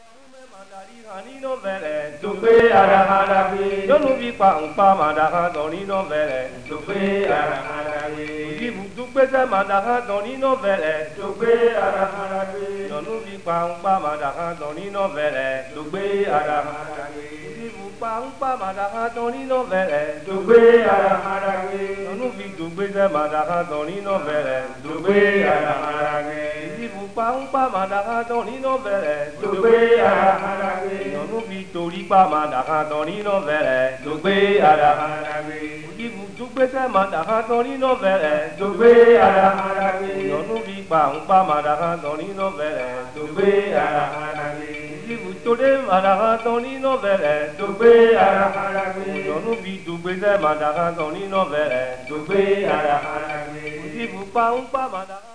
Mandarino vere, tupe araharabi. Yonu vipa umpa mandaha donino vere, tupe araharabi. Ujibu tupe se mandaha donino vere, tupe araharabi. Yonu vipa umpa mandaha donino vere, tupe araharabi. Ujibu pa umpa mandaha donino vere, tupe araharabi. Yonu vitu tupe se mandaha donino vere, tupe araharabi. Ujibu pa umpa mandaha donino vere, tupe araharabi. Nonu vitori pa mandaha donino vere, tupe araharabi. Ujibu tupe se mandaha donino vere, tupe araharabi. Nonu vipa umpa mandaha donino vere, tupe araharabi. Ujibu tore mandaha donino vere, tupe araharabi. Nonu vitu tupe se mandaha donino vere, tupe araharabi. Ujibu pa umpa mandaha